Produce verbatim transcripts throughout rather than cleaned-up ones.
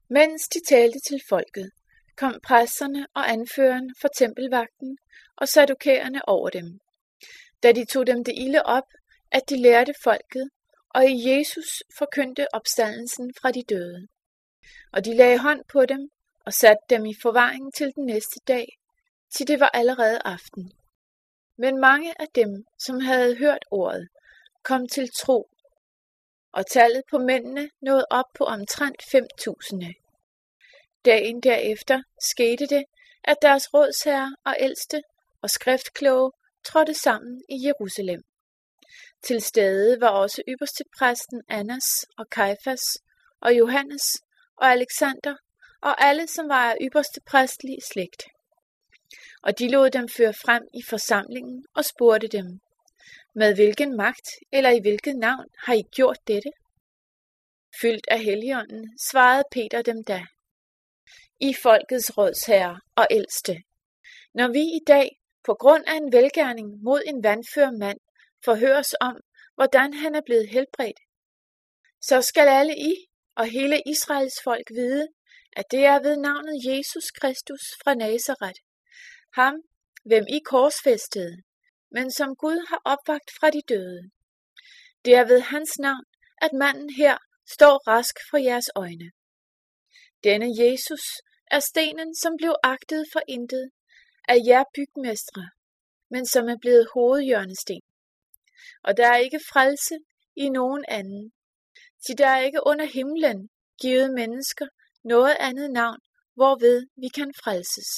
Mens de talte til folket, kom præsterne og anføreren for tempelvagten og saddukæerne over dem. Da de tog dem det ilde op, at de lærte folket, og i Jesus forkyndte opstandelsen fra de døde. Og de lagde hånd på dem og satte dem i forvaring til den næste dag, til det var allerede aften. Men mange af dem, som havde hørt ordet, kom til tro, og tallet på mændene nåede op på omtrent fem tusinde. Dagen derefter skete det, at deres rådsherrer og ældste og skriftkloge trådte sammen i Jerusalem. Til stede var også ypperstepræsten Annas og Kajfas og Johannes og Alexander og alle, som var af ypperstepræstlig slægt. Og de lod dem føre frem i forsamlingen og spurgte dem, med hvilken magt eller i hvilket navn har I gjort dette? Fyldt af Helligånden svarede Peter dem da, I folkets rådsherrer og ældste, når vi i dag på grund af en velgerning mod en vandfør mand forhøres om, hvordan han er blevet helbredt, så skal alle I og hele Israels folk vide, at det er ved navnet Jesus Kristus fra Nazaret, ham, hvem I korsfæstede, men som Gud har opvakt fra de døde. Det er ved hans navn, at manden her står rask for jeres øjne. Denne Jesus er stenen, som blev agtet for intet af jer bygmestre, men som er blevet hovedhjørnesten. Og der er ikke frelse i nogen anden, til der er ikke under himlen givet mennesker noget andet navn, hvorved vi kan frelses.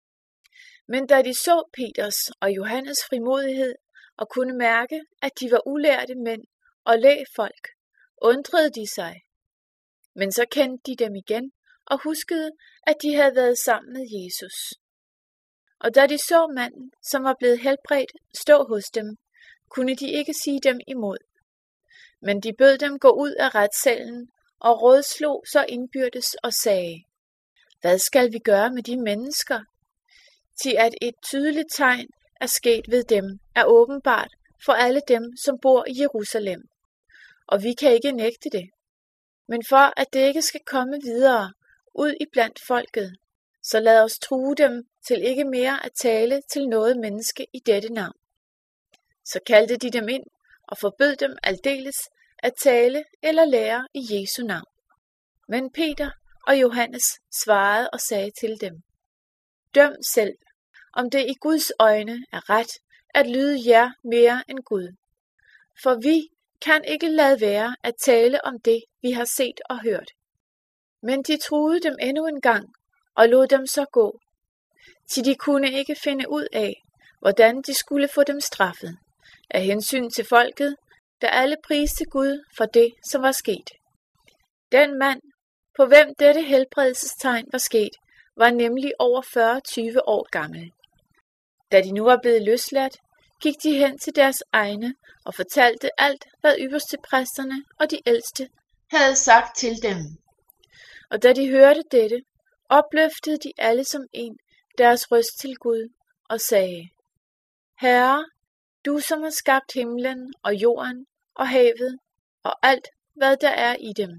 Men da de så Peters og Johannes frimodighed og kunne mærke, at de var ulærte mænd og lægfolk, undrede de sig. Men så kendte de dem igen og huskede, at de havde været sammen med Jesus. Og da de så manden, som var blevet helbredt, stå hos dem, kunne de ikke sige dem imod. Men de bød dem gå ud af retssalen og rådslog så indbyrdes og sagde, hvad skal vi gøre med de mennesker? Til at et tydeligt tegn er sket ved dem, er åbenbart for alle dem, som bor i Jerusalem. Og vi kan ikke nægte det. Men for at det ikke skal komme videre ud i blandt folket, så lad os true dem til ikke mere at tale til noget menneske i dette navn. Så kaldte de dem ind og forbød dem aldeles at tale eller lære i Jesu navn. Men Peter og Johannes svarede og sagde til dem, døm selv, om det i Guds øjne er ret at lyde jer mere end Gud. For vi kan ikke lade være at tale om det, vi har set og hørt. Men de truede dem endnu en gang og lod dem så gå, til de kunne ikke finde ud af, hvordan de skulle få dem straffet, af hensyn til folket, da alle priste Gud for det, som var sket. Den mand, på hvem dette helbredelsestegn var sket, var nemlig over fyrre til tyve år gammel. Da de nu var blevet løsladt, gik de hen til deres egne og fortalte alt, hvad ypperstepræsterne og de ældste havde sagt til dem. Og da de hørte dette, opløftede de alle som en deres røst til Gud og sagde, Herre, du som har skabt himlen og jorden og havet og alt, hvad der er i dem.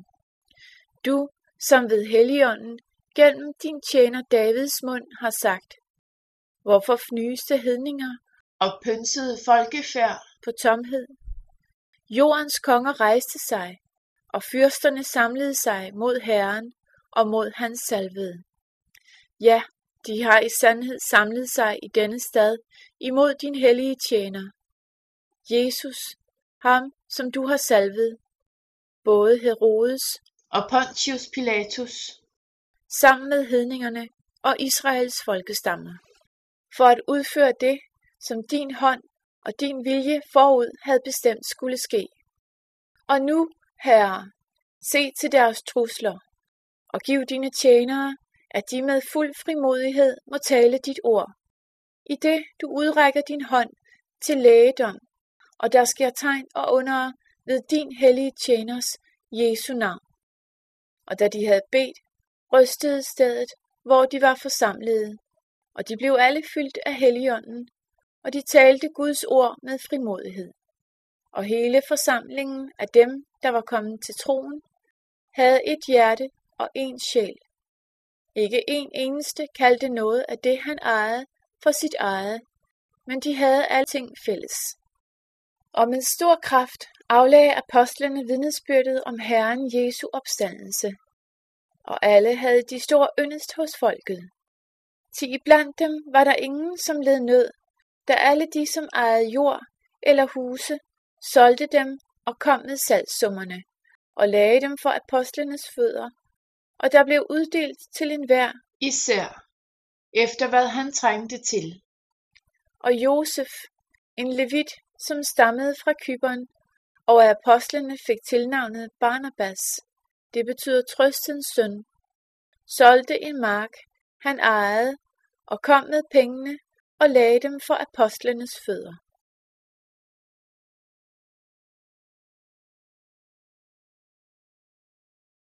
Du, som ved Helligånden gennem din tjener Davids mund har sagt, hvorfor fnyste hedninger og pynsede folkefærd på tomhed? Jordens konger rejste sig, og fyrsterne samlede sig mod Herren og mod hans salvede. Ja, de har i sandhed samlet sig i denne stad imod din hellige tjener. Jesus, ham som du har salvet, både Herodes og Pontius Pilatus, sammen med hedningerne og Israels folkestammer, for at udføre det, som din hånd og din vilje forud havde bestemt skulle ske. Og nu, Herre, se til deres trusler, og giv dine tjenere, at de med fuld frimodighed må tale dit ord, i det du udrækker din hånd til lægedom, og der sker tegn og under ved din hellige tjeners Jesu navn. Og da de havde bedt, rystede stedet, hvor de var forsamlede, og de blev alle fyldt af Helligånden, og de talte Guds ord med frimodighed. Og hele forsamlingen af dem, der var kommet til troen, havde et hjerte og én sjæl. Ikke en eneste kaldte noget af det, han ejede, for sit eget, men de havde alting fælles. Og med stor kraft aflagde apostlene vidnesbyrdet om Herren Jesu opstandelse, og alle havde de stor yndest hos folket. Til iblandt dem var der ingen, som led nød, da alle de, som ejede jord eller huse, solgte dem og kom med salgssummerne, og lagde dem for apostlenes fødder, og der blev uddelt til enhver især, efter hvad han trængte til. Og Josef, en levit, som stammede fra Cypern, og af apostlene fik tilnavnet Barnabas, det betyder trøstens søn, solgte en mark, han ejede, og kom med pengene og lagde dem for apostlenes fødder.